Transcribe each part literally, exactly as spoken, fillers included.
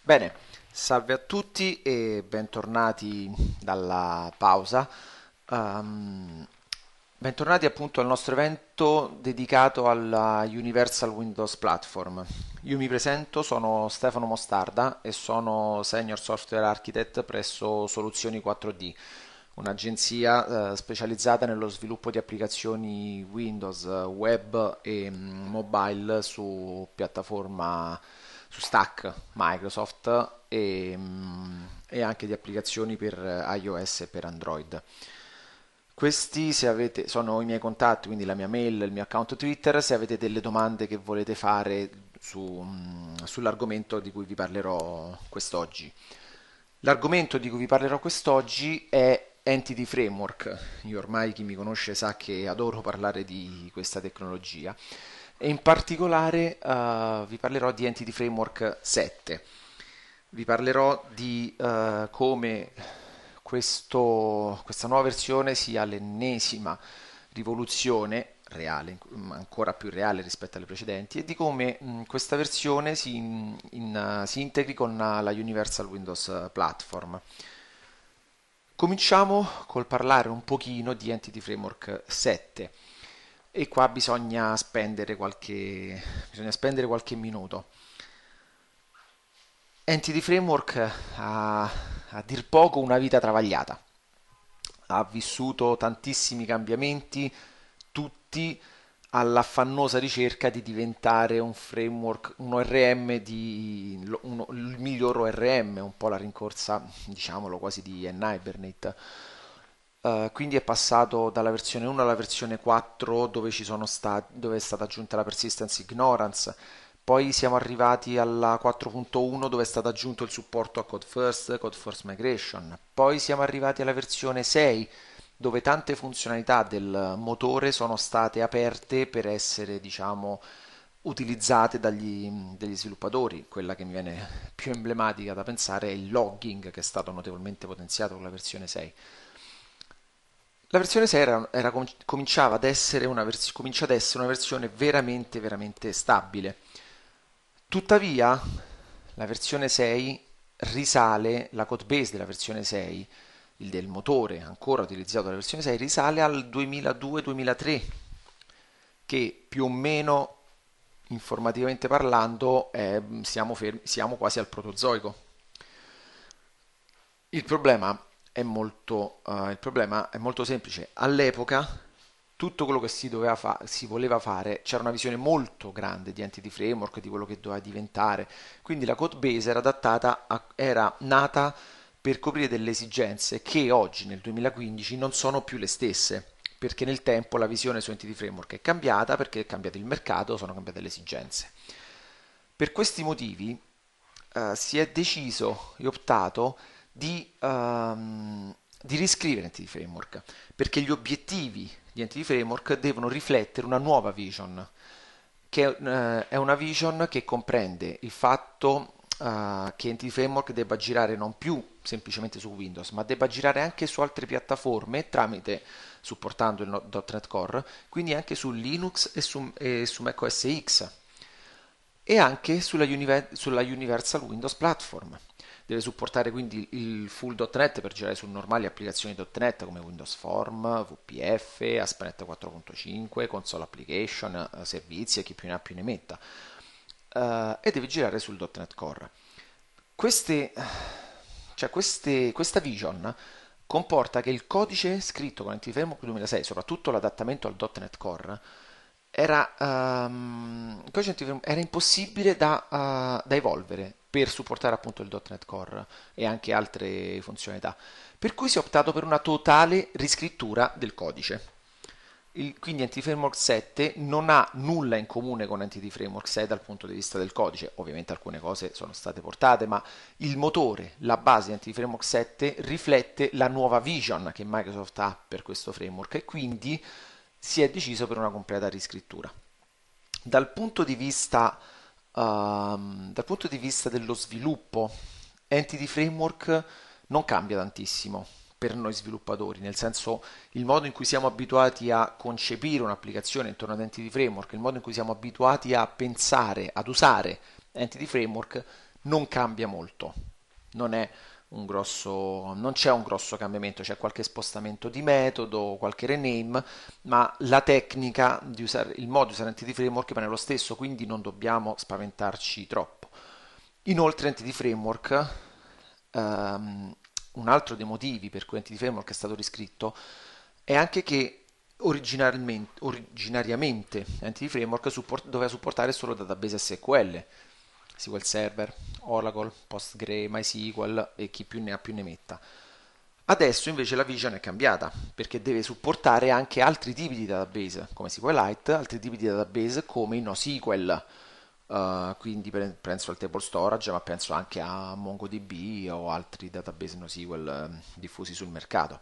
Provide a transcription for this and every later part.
Bene, salve a tutti e bentornati dalla pausa. Ehm, Bentornati appunto al nostro evento dedicato alla Universal Windows Platform. Io mi presento, sono Stefano Mostarda e sono Senior Software Architect presso Soluzioni quattro D, un'agenzia eh, specializzata nello sviluppo di applicazioni Windows, eh, web e mm, mobile su piattaforma su Stack, Microsoft e, mm, e anche di applicazioni per eh, iOS e per Android. Questi, se avete, sono i miei contatti, quindi la mia mail, il mio account Twitter, se avete delle domande che volete fare su, mm, sull'argomento di cui vi parlerò quest'oggi. L'argomento di cui vi parlerò quest'oggi è Entity Framework. Io ormai chi mi conosce sa che adoro parlare di questa tecnologia e in particolare eh, vi parlerò di Entity Framework sette. Vi parlerò di eh, come questo- questa nuova versione sia l'ennesima rivoluzione reale, ma ancora più reale rispetto alle precedenti, e di come mh, questa versione si, in- in, uh, si integri con uh, la Universal Windows uh, Platform. Cominciamo col parlare un pochino di Entity Framework sette e qua bisogna spendere qualche, bisogna spendere qualche minuto. Entity Framework ha a dir poco una vita travagliata, ha vissuto tantissimi cambiamenti, tutti all'affannosa ricerca di diventare un framework, un O R M di lo- uno- il miglior O R M, un po' la rincorsa, diciamolo quasi di Ann Hibernate. Eh, quindi è passato dalla versione uno alla versione quattro dove, ci sono sta- dove è stata aggiunta la persistence ignorance, poi siamo arrivati alla quattro punto uno dove è stato aggiunto il supporto a Code First, Code First Migration, poi siamo arrivati alla versione sei dove tante funzionalità del motore sono state aperte per essere, diciamo, utilizzate dagli, dagli sviluppatori. Quella che mi viene più emblematica da pensare è il logging, che è stato notevolmente potenziato con la versione sei. La versione sei era, era com- cominciava ad essere una vers- comincia ad essere una versione veramente, veramente stabile. Tuttavia, la versione sei risale, la codebase della versione sei, il del motore ancora utilizzato dalla versione sei, risale al duemiladue-duemilatré, che più o meno, informativamente parlando, eh, siamo, fermi- siamo quasi al protozoico. Il problema è molto, eh, il problema è molto semplice. All'epoca tutto quello che si, doveva fa- si voleva fare, c'era una visione molto grande di Entity Framework, di quello che doveva diventare, quindi la code base era adattata a- era nata per coprire delle esigenze che oggi, nel duemilaquindici, non sono più le stesse, perché nel tempo la visione su Entity Framework è cambiata, perché è cambiato il mercato, sono cambiate le esigenze. Per questi motivi eh, si è deciso e optato di, ehm, di riscrivere Entity Framework, perché gli obiettivi di Entity Framework devono riflettere una nuova vision, che eh, è una vision che comprende il fatto eh, che Entity Framework debba girare non più semplicemente su Windows, ma debba girare anche su altre piattaforme tramite supportando il punto .NET Core, quindi anche su Linux e su, e su macOS X e anche sulla, Univer- sulla Universal Windows Platform. Deve supportare quindi il full punto .NET per girare su normali applicazioni punto .NET come Windows Form, V P F, A S P punto NET quattro punto cinque, console application, eh, servizi e chi più ne ha più ne metta. Eh, e deve girare sul punto .NET Core. Queste, cioè queste, questa vision comporta che il codice scritto con Entity Framework duemilasei, soprattutto l'adattamento al punto .NET Core, era, ehm, il codice Entity Framework era impossibile da, eh, da evolvere per supportare appunto il punto NET Core e anche altre funzionalità. Per cui si è optato per una totale riscrittura del codice. Il, quindi Entity Framework sette non ha nulla in comune con Entity Framework sei dal punto di vista del codice, ovviamente alcune cose sono state portate, ma il motore, la base di Entity Framework sette riflette la nuova vision che Microsoft ha per questo framework e quindi si è deciso per una completa riscrittura. Dal punto di vista, ehm, dal punto di vista dello sviluppo, Entity Framework non cambia tantissimo per noi sviluppatori, nel senso il modo in cui siamo abituati a concepire un'applicazione intorno ad Entity Framework, il modo in cui siamo abituati a pensare, ad usare Entity Framework non cambia molto, non è un grosso, non c'è un grosso cambiamento, c'è qualche spostamento di metodo, qualche rename, ma la tecnica di usare, il modo di usare Entity Framework rimane lo stesso, quindi non dobbiamo spaventarci troppo. Inoltre Entity Framework, ehm, un altro dei motivi per cui Entity Framework è stato riscritto è anche che originariamente, originariamente Entity Framework support- doveva supportare solo database S Q L, S Q L Server, Oracle, Postgre, MySQL e chi più ne ha più ne metta. Adesso invece la vision è cambiata perché deve supportare anche altri tipi di database come SQLite, altri tipi di database come i NoSQL, uh, quindi penso al table storage, ma penso anche a MongoDB o altri database NoSQL eh, diffusi sul mercato.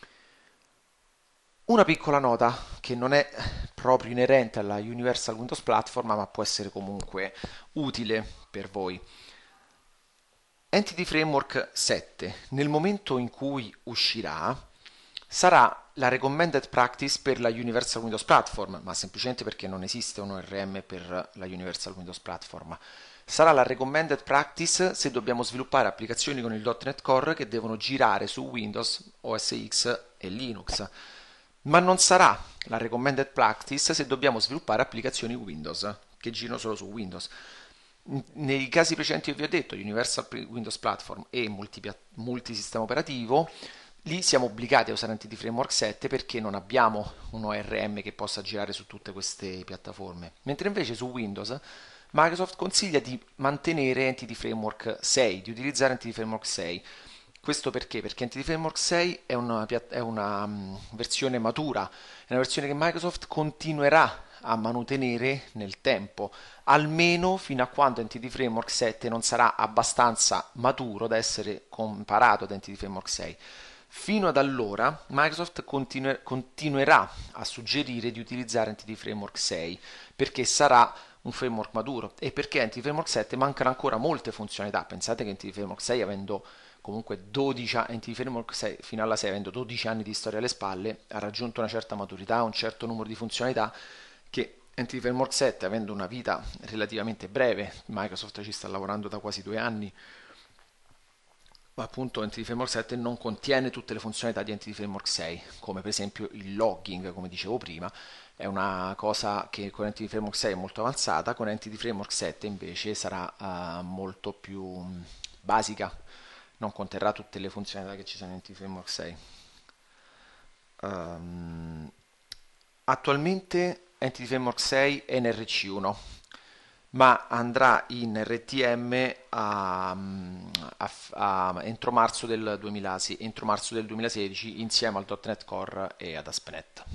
Una piccola nota che non è proprio inerente alla Universal Windows Platform, ma può essere comunque utile per voi. Entity Framework sette, nel momento in cui uscirà, sarà la recommended practice per la Universal Windows Platform, ma semplicemente perché non esiste un O R M per la Universal Windows Platform. Sarà la recommended practice se dobbiamo sviluppare applicazioni con il .punto net Core che devono girare su Windows, O S X e Linux, ma non sarà la recommended practice se dobbiamo sviluppare applicazioni Windows che girano solo su Windows. Nei casi precedenti che vi ho detto, Universal Windows Platform e multisistema operativo, lì siamo obbligati a usare Entity Framework sette perché non abbiamo un O R M che possa girare su tutte queste piattaforme. Mentre invece su Windows Microsoft consiglia di mantenere Entity Framework sei, di utilizzare Entity Framework sei. Questo perché? Perché Entity Framework sei è una, è una um, versione matura, è una versione che Microsoft continuerà a mantenere nel tempo, almeno fino a quando Entity Framework sette non sarà abbastanza maturo da essere comparato ad Entity Framework sei. Fino ad allora Microsoft continu- continuerà a suggerire di utilizzare Entity Framework sei perché sarà un framework maturo e perché Entity Framework sette mancano ancora molte funzionalità. Pensate che Entity Framework sei, avendo comunque dodici Entity Framework sei, fino alla sei, avendo dodici anni di storia alle spalle, ha raggiunto una certa maturità, un certo numero di funzionalità che Entity Framework sette, avendo una vita relativamente breve, Microsoft ci sta lavorando da quasi due anni, ma appunto Entity Framework sette non contiene tutte le funzionalità di Entity Framework sei, come per esempio il logging, come dicevo prima, è una cosa che con Entity Framework sei è molto avanzata, con Entity Framework sette invece sarà uh, molto più um, basica, non conterrà tutte le funzionalità che ci sono in Entity Framework sei. Um, attualmente Entity Framework sei è in R C uno, ma andrà in R T M a, a, a, entro, marzo del duemila, entro marzo del duemilasedici insieme al .punto net Core e ad A S P dot NET.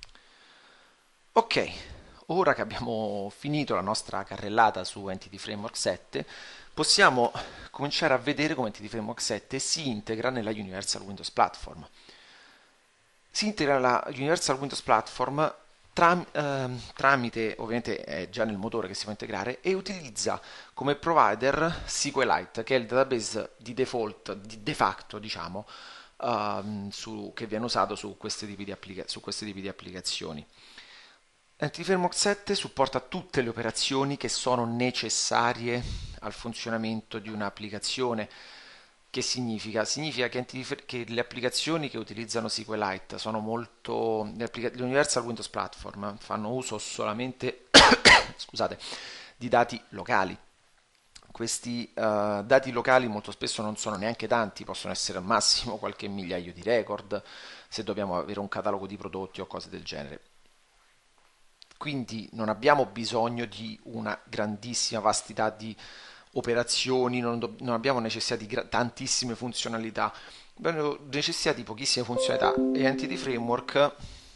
Ok, ora che abbiamo finito la nostra carrellata su Entity Framework sette, possiamo cominciare a vedere come Entity Framework sette si integra nella Universal Windows Platform. Si integra nella Universal Windows Platform tram, ehm, tramite, ovviamente è già nel motore che si può integrare, e utilizza come provider SQLite, che è il database di default, di de facto, diciamo, ehm, su, che viene usato su questi tipi di, applica- su questi tipi di applicazioni. Entity Framework sette supporta tutte le operazioni che sono necessarie al funzionamento di un'applicazione. Che significa? Significa che, che le applicazioni che utilizzano SQLite sono molto... Le, le Universal Windows Platform fanno uso solamente scusate, di dati locali. Questi uh, dati locali molto spesso non sono neanche tanti, possono essere al massimo qualche migliaio di record, se dobbiamo avere un catalogo di prodotti o cose del genere. Quindi non abbiamo bisogno di una grandissima vastità di operazioni, non, do- non abbiamo necessità di gra- tantissime funzionalità, abbiamo necessità di pochissime funzionalità e Entity Framework,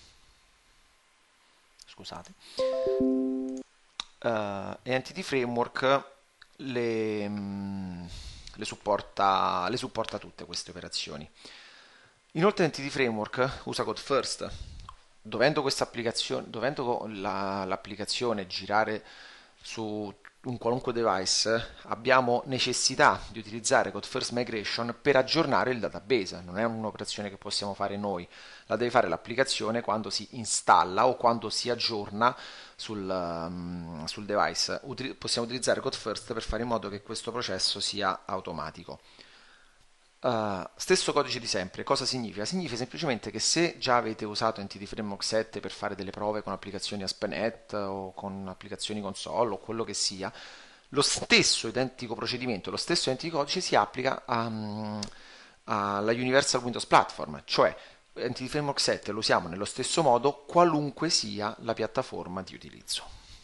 scusate, eh, e Entity Framework le, mm, le supporta, le supporta tutte queste operazioni. Inoltre Entity Framework usa Code First, dovendo questa applicazione, dovendo la- l'applicazione girare su un qualunque device abbiamo necessità di utilizzare Code First Migration per aggiornare il database. Non è un'operazione che possiamo fare noi, la deve fare l'applicazione quando si installa o quando si aggiorna sul, um, sul device. Util- possiamo utilizzare Code First per fare in modo che questo processo sia automatico. Uh, stesso codice di sempre, cosa significa? Significa semplicemente che se già avete usato Entity Framework sette per fare delle prove con applicazioni A S P dot NET o con applicazioni console o quello che sia, lo stesso identico procedimento, lo stesso identico codice si applica a, mm, alla Universal Windows Platform, cioè Entity Framework sette lo usiamo nello stesso modo qualunque sia la piattaforma di utilizzo.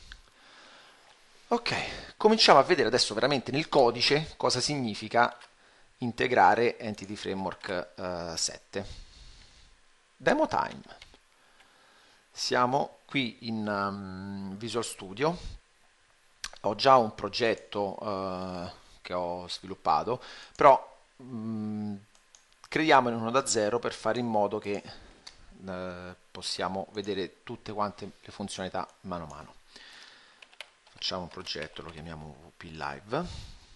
Ok, cominciamo a vedere adesso veramente nel codice cosa significa integrare Entity Framework eh, sette. Demo time. Siamo qui in um, Visual Studio. Ho già un progetto uh, che ho sviluppato, però mh, creiamone uno da zero per fare in modo che uh, possiamo vedere tutte quante le funzionalità mano a mano. Facciamo un progetto, lo chiamiamo V P Live.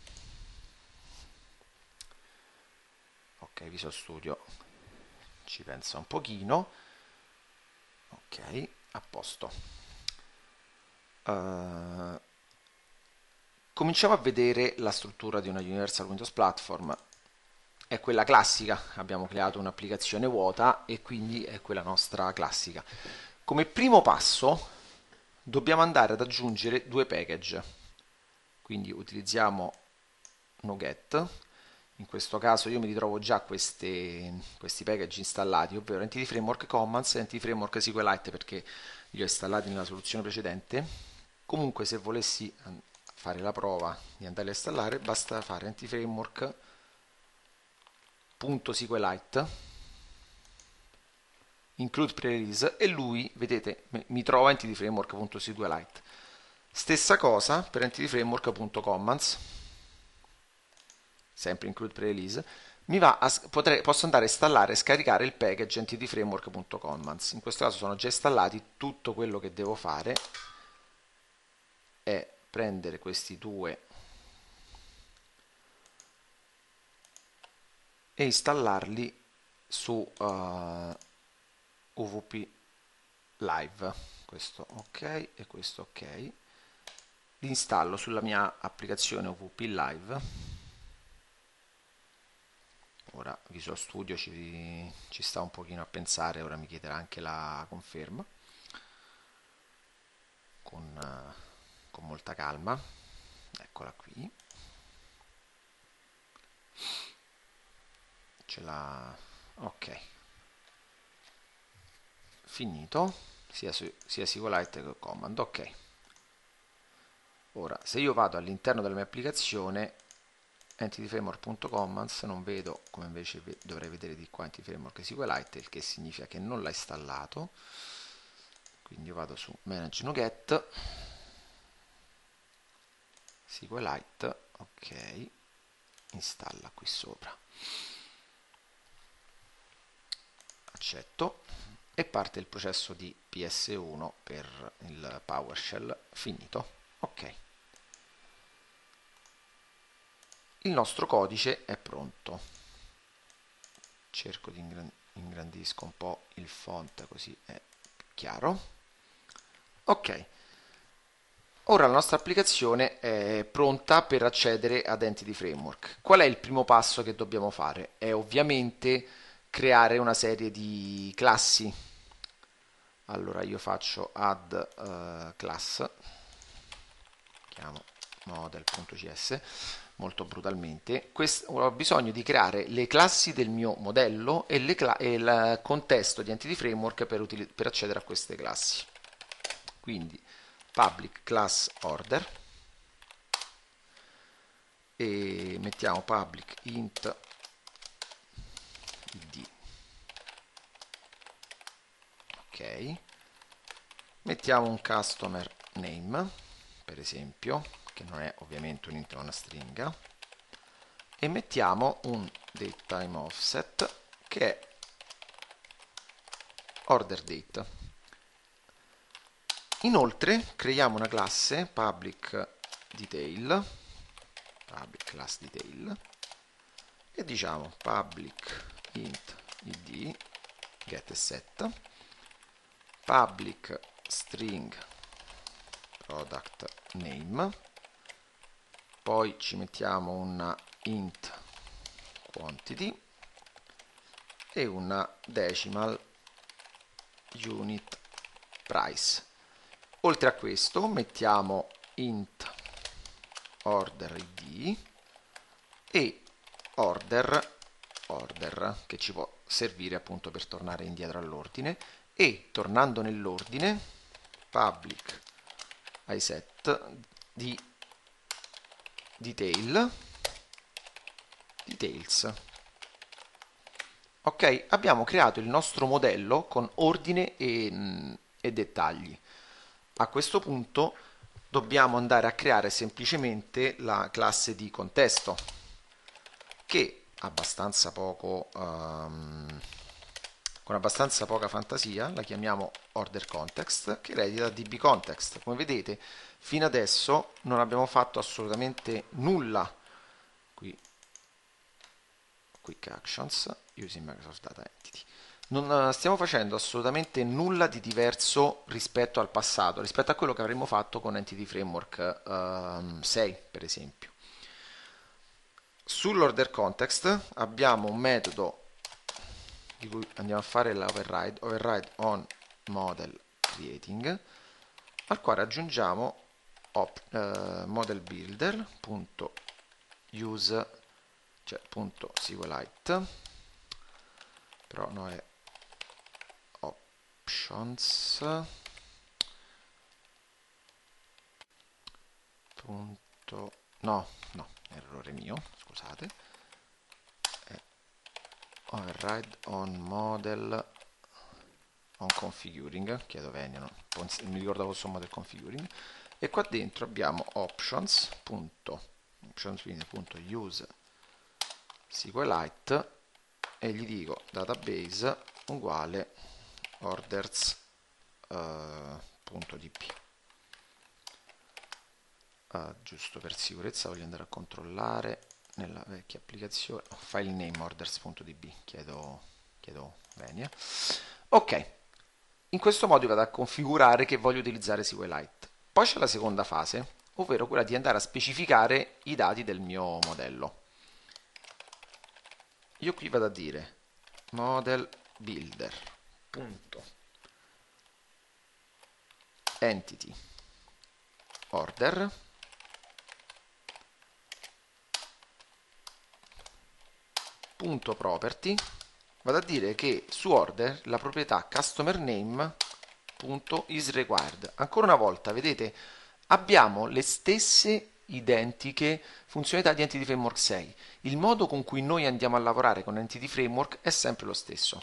Ok, Visual Studio ci pensa un pochino. Ok, a posto. Uh, cominciamo a vedere la struttura di una Universal Windows Platform. È quella classica, abbiamo creato un'applicazione vuota e quindi è quella nostra classica. Come primo passo dobbiamo andare ad aggiungere due package. Quindi utilizziamo NuGet. In questo caso io mi ritrovo già queste, questi package installati, ovvero Entity Framework Commands e Entity Framework SQLite, perché li ho installati nella soluzione precedente. Comunque se volessi fare la prova di andare a installare basta fare Entity Framework.SQLite include pre-release e lui, vedete, mi trova Entity Framework.SQLite. Stessa cosa per Entity Framework.Commands, sempre include pre-release, mi va a, potrei, posso andare a installare e scaricare il package Entity Framework.Commands. In questo caso sono già installati, tutto quello che devo fare è prendere questi due e installarli su uh, U V P Live. Questo ok e questo ok. Li installo sulla mia applicazione U V P Live. Ora Visual Studio ci, ci sta un pochino a pensare, ora mi chiederà anche la conferma con, uh, con molta calma. Eccola qui. Ce l'ha. Ok. Finito, sia, su, sia SQLite che Command. Ok. Ora, se io vado all'interno della mia applicazione, entityframework.commands, non vedo, come invece dovrei vedere di qua, entityframework SQLite, il che significa che non l'ha installato. Quindi io vado su Manage NuGet, SQLite, ok, installa qui sopra. Accetto e parte il processo di P S uno per il PowerShell finito. Ok. Il nostro codice è pronto. Cerco di ingrandisco un po' il font così è chiaro. Ok. Ora la nostra applicazione è pronta per accedere ad Entity Framework. Qual è il primo passo che dobbiamo fare? È ovviamente creare una serie di classi. Allora io faccio add uh, class, chiamo model.cs molto brutalmente. Questo, ho bisogno di creare le classi del mio modello e, le e il contesto di Entity Framework per, per accedere a queste classi. Quindi public class order e mettiamo public int id. Ok, mettiamo un customer name, per esempio, che non è ovviamente un int ma una stringa, e mettiamo un datetime offset che è order date. Inoltre creiamo una classe public detail, public class detail, e diciamo public int id get e set, public string product name, poi ci mettiamo una int quantity e una decimal unit price. Oltre a questo mettiamo int order id e order order che ci può servire appunto per tornare indietro all'ordine, e tornando nell'ordine public iset di detail details. Ok, abbiamo creato il nostro modello con ordine e, e dettagli. A questo punto dobbiamo andare a creare semplicemente la classe di contesto, che abbastanza poco um, con abbastanza poca fantasia la chiamiamo order context, che eredita dbContext. Come vedete, fino adesso non abbiamo fatto assolutamente nulla. Qui quick actions using Microsoft Data Entity. Non stiamo facendo assolutamente nulla di diverso rispetto al passato, rispetto a quello che avremmo fatto con Entity Framework um, sei, per esempio. Sull'order context abbiamo un metodo di cui andiamo a fare l'override, override on model creating, al quale aggiungiamo op, uh, model builder punto use, cioè punto SQLite, però no, è options punto, no, no, errore mio, scusate, è override on model on configuring, chiedo venia, no? Mi ricordavo solo model configuring, e qua dentro abbiamo options punto, options.use SQLite e gli dico database uguale orders uh, punto db. Uh, giusto per sicurezza voglio andare a controllare nella vecchia applicazione, oh, file name orders.db, chiedo, chiedo venia. Ok, in questo modo vado a configurare che voglio utilizzare SQLite. Poi c'è la seconda fase, ovvero quella di andare a specificare i dati del mio modello. Io qui vado a dire model builder punto entity order punto property, vado a dire che su order la proprietà customer name punto is required. Ancora una volta, vedete, abbiamo le stesse identiche funzionalità di Entity Framework sei. Il modo con cui noi andiamo a lavorare con Entity Framework è sempre lo stesso.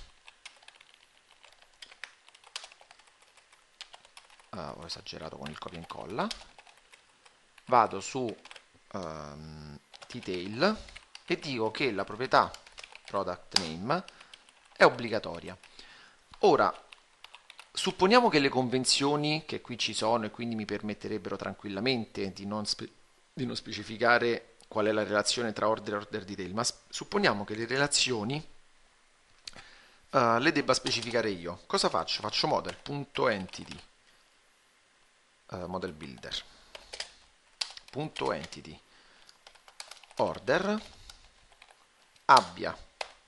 Uh, ho esagerato con il copia e incolla. Vado su um, detail e dico che la proprietà product name è obbligatoria. Ora, supponiamo che le convenzioni che qui ci sono e quindi mi permetterebbero tranquillamente di non, spe di non specificare qual è la relazione tra order e order detail, ma supponiamo che le relazioni uh, le debba specificare io. Cosa faccio? Faccio model.entity uh, model builder punto entity order abbia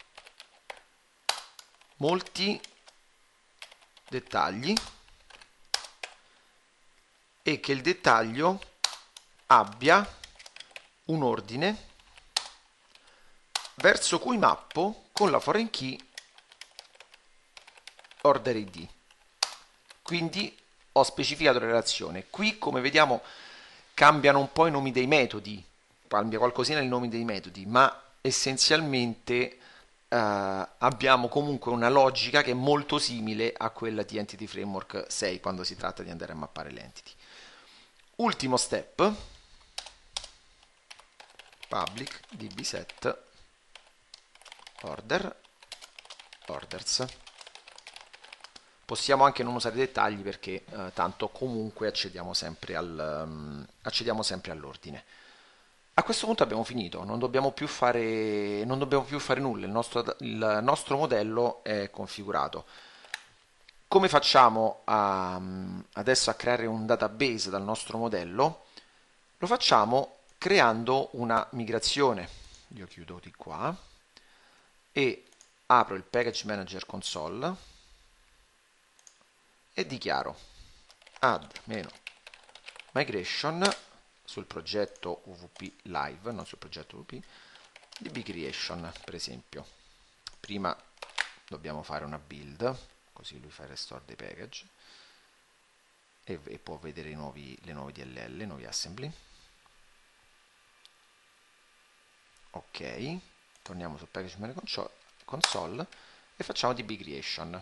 molti dettagli e che il dettaglio abbia un ordine verso cui mappo con la foreign key order id. Quindi ho specificato la relazione. Qui, come vediamo, cambiano un po' i nomi dei metodi, cambia qualcosina il nome dei metodi, ma essenzialmente Uh, abbiamo comunque una logica che è molto simile a quella di Entity Framework sei quando si tratta di andare a mappare le entity. Ultimo step, public dbset order orders. Possiamo anche non usare i dettagli perché eh, tanto comunque accediamo sempre al, um, accediamo sempre all'ordine. A questo punto abbiamo finito, non dobbiamo più fare, non dobbiamo più fare nulla, il nostro, il nostro modello è configurato. Come facciamo a, adesso a creare un database dal nostro modello? Lo facciamo creando una migrazione. Io chiudo di qua e apro il Package Manager Console e dichiaro add-migration sul progetto U V P live, non sul progetto U V P, D B creation per esempio. Prima dobbiamo fare una build, così lui fa il restore dei package e, e può vedere i nuovi, le nuove D L L, i nuovi assembly. Ok, torniamo sul Package Manager Console e facciamo D B creation.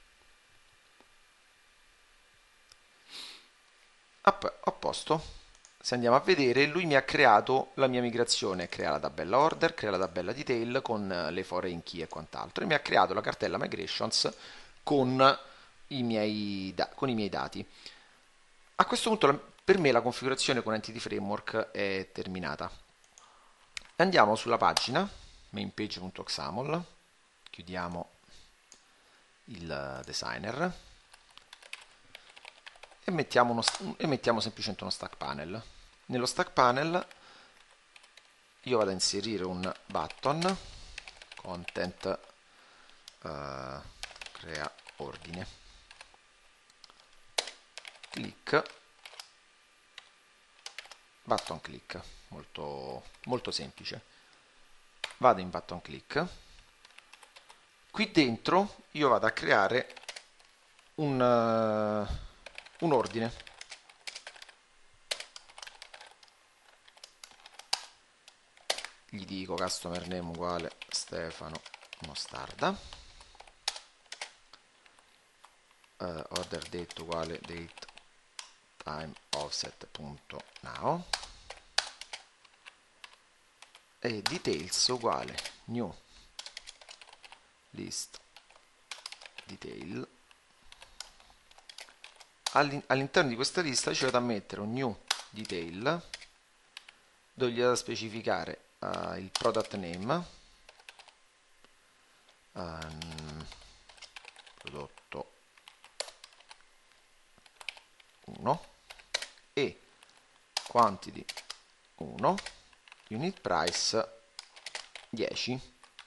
A posto, se andiamo a vedere, lui mi ha creato la mia migrazione, crea la tabella order, crea la tabella detail con le foreign key e quant'altro, e mi ha creato la cartella migrations con i miei, con i miei dati. A questo punto per me la configurazione con Entity Framework è terminata. Andiamo sulla pagina mainpage.xaml, chiudiamo il designer e mettiamo, uno, e mettiamo semplicemente uno stack panel. Nello stack panel io vado a inserire un button content uh, crea ordine, click, button click, molto, molto semplice. Vado in button click, qui dentro io vado a creare un, uh, un ordine. Gli dico customer name uguale Stefano Mostarda, uh, order date uguale date time offset.now e details uguale new list detail. All'interno di questa lista ci vado a mettere un new detail dove gli vado a specificare uh, il product name, um, prodotto uno e quantity uno, unit price dieci.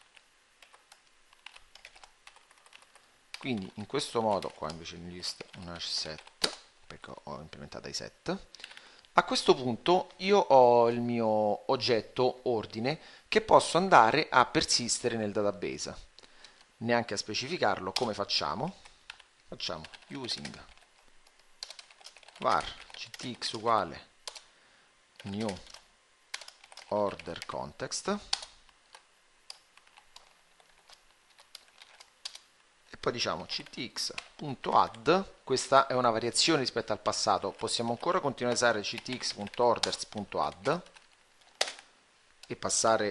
Quindi in questo modo, qua invece in list un hash set, perché ho implementato i set. A questo punto io ho il mio oggetto ordine che posso andare a persistere nel database. Neanche a specificarlo, come facciamo? Facciamo using var ctx uguale new order context e poi diciamo ctx.add. Questa è una variazione rispetto al passato, possiamo ancora continuare a usare ctx.orders.add e passare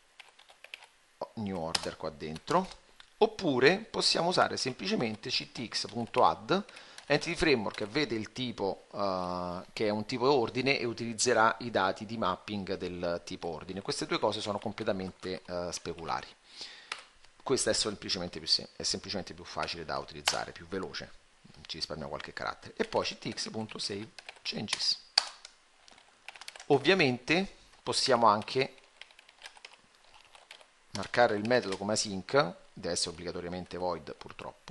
new order qua dentro, oppure possiamo usare semplicemente ctx.add Entity Framework vede il tipo uh, che è un tipo ordine e utilizzerà i dati di mapping del tipo ordine. Queste due cose sono completamente uh, speculari. Questa è semplicemente, più sem è semplicemente più facile da utilizzare, più veloce, ci risparmiamo qualche carattere. E poi ctx.savechanges. Ovviamente possiamo anche marcare il metodo come async, deve essere obbligatoriamente void purtroppo,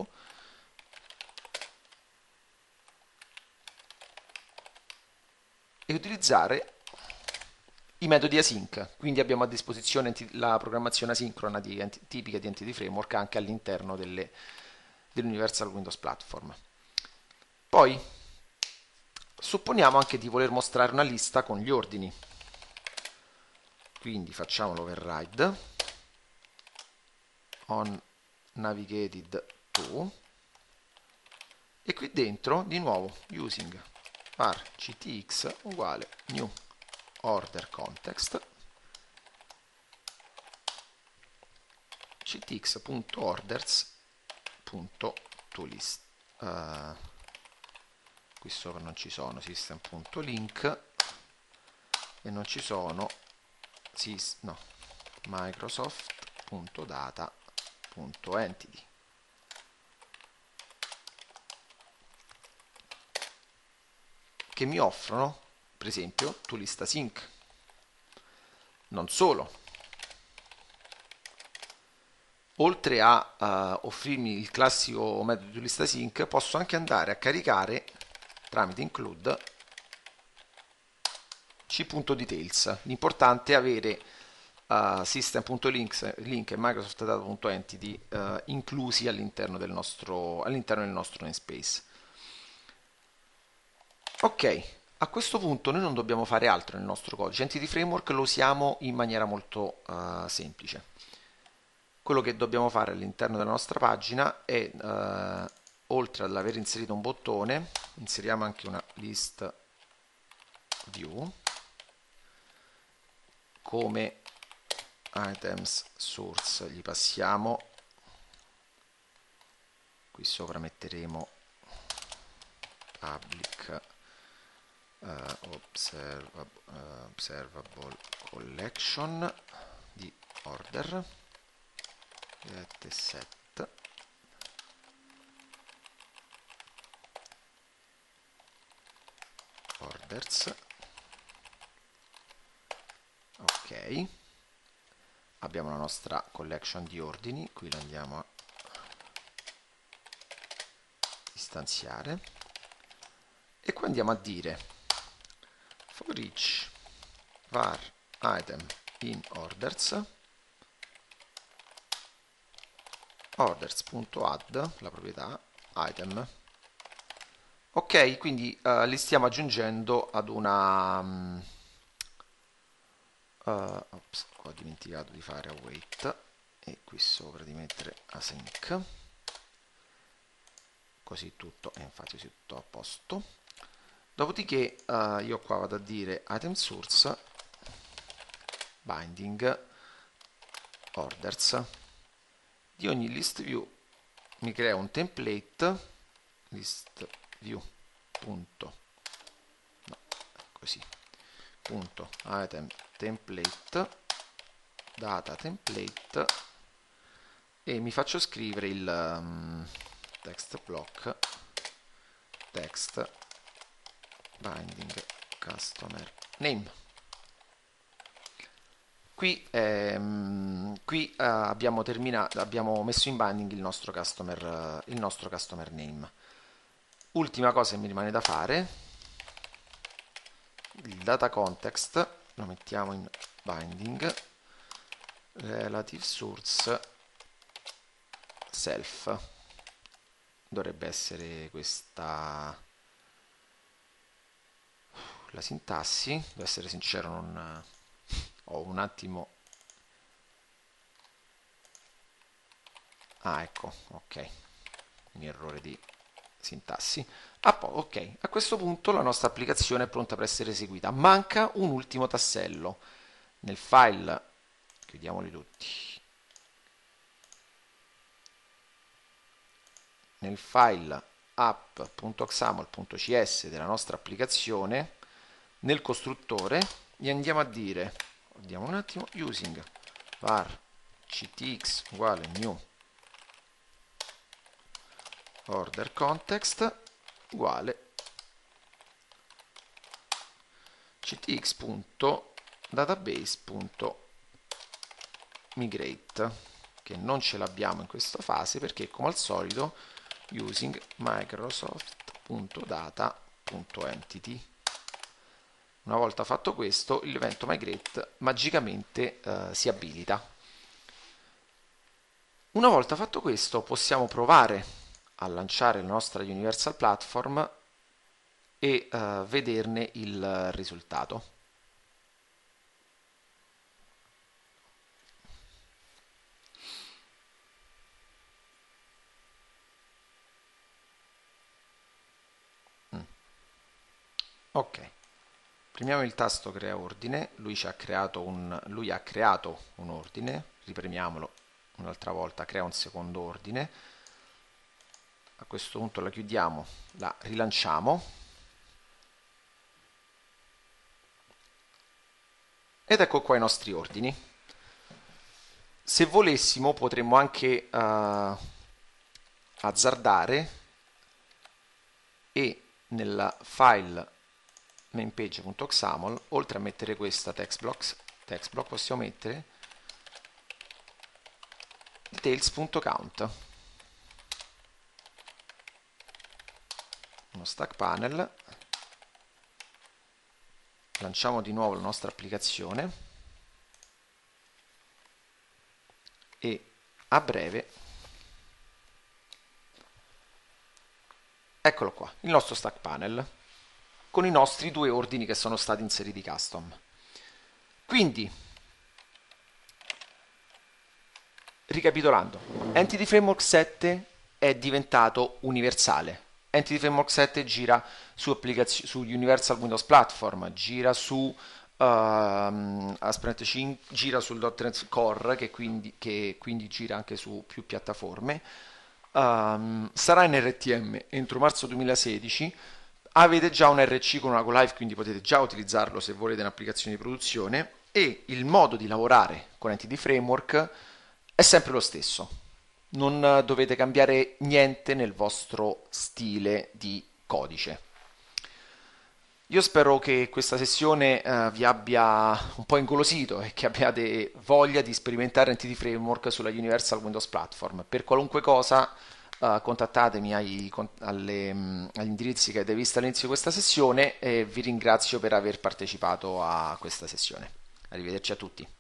e utilizzare i metodi async, quindi abbiamo a disposizione la programmazione asincrona di, tipica di Entity Framework anche all'interno dell'Universal Windows Platform. Poi supponiamo anche di voler mostrare una lista con gli ordini, quindi facciamo l'override on navigated to e qui dentro di nuovo using var ctx uguale new order context ctx.orders.toList. uh, qui sopra non ci sono system.link e non ci sono sys, no, microsoft.data.entity. Che mi offrono, per esempio, toolista sync. Non solo, oltre a uh, offrirmi il classico metodo toolista sync, posso anche andare a caricare tramite include c.details. L'importante è avere uh, system.link link e Microsoft Data.entity uh, inclusi all'interno del nostro, all'interno del nostro namespace. Ok, a questo punto noi non dobbiamo fare altro nel nostro codice. Entity Framework lo usiamo in maniera molto uh, semplice. Quello che dobbiamo fare all'interno della nostra pagina è, uh, oltre ad aver inserito un bottone, inseriamo anche una list view come items source, gli passiamo, qui sopra metteremo public uh, observable, uh, observable collection di order get set orders. Ok, abbiamo la nostra collection di ordini, qui la andiamo a istanziare e qua andiamo a dire for each var item in orders orders.add la proprietà item. Ok, quindi uh, li stiamo aggiungendo ad una um, uh, ops, qua ho dimenticato di fare await e qui sopra di mettere async, così tutto è infatti tutto a posto. Dopodiché uh, io qua vado a dire item source binding orders. Di ogni list view mi crea un template list view punto no, così punto item template data template e mi faccio scrivere il um, text block text binding customer name. Qui, ehm, qui eh, abbiamo terminato, abbiamo messo in binding il nostro customer, eh, il nostro customer name. Ultima cosa che mi rimane da fare, il data context lo mettiamo in binding relative source self. Dovrebbe essere questa la sintassi, devo essere sincero, non ho un attimo. Ah, ecco, ok, un errore di sintassi. Ah, ok, a questo punto la nostra applicazione è pronta per essere eseguita. Manca un ultimo tassello. Nel file, chiudiamoli tutti, nel file app.xaml.cs della nostra applicazione, nel costruttore gli andiamo a dire, vediamo un attimo, using var ctx uguale new order context uguale ctx.database.migrate, che non ce l'abbiamo in questa fase perché, come al solito, using microsoft.data.entity. Una volta fatto questo, l'evento migrate magicamente eh, si abilita. Una volta fatto questo, possiamo provare a lanciare la nostra Universal Platform e uh, vederne il risultato. Mm. Ok, premiamo il tasto crea ordine, lui, ci ha creato un, lui ha creato un ordine, ripremiamolo un'altra volta, crea un secondo ordine. a questo punto la chiudiamo, la rilanciamo ed ecco qua i nostri ordini. Se volessimo potremmo anche uh, azzardare e nel file mainpage.xaml, oltre a mettere questa text block, text block possiamo mettere details.count, uno stack panel, lanciamo di nuovo la nostra applicazione e a breve eccolo qua, il nostro stack panel con i nostri due ordini che sono stati inseriti custom. Quindi, ricapitolando, Entity Framework sette è diventato universale. Entity Framework sette gira su, su Universal Windows Platform, gira su uh, gira sul .dot net Core, che quindi, che quindi gira anche su più piattaforme. Um, sarà in R T M entro marzo duemilasedici. Avete già un R C con una Go Live, quindi potete già utilizzarlo se volete un'applicazione di produzione, e il modo di lavorare con Entity Framework è sempre lo stesso. Non dovete cambiare niente nel vostro stile di codice. Io spero che questa sessione uh, vi abbia un po' ingolosito e che abbiate voglia di sperimentare Entity Framework sulla Universal Windows Platform. Per qualunque cosa uh, contattatemi ai, alle, um, agli indirizzi che avete visto all'inizio di questa sessione e vi ringrazio per aver partecipato a questa sessione. Arrivederci a tutti.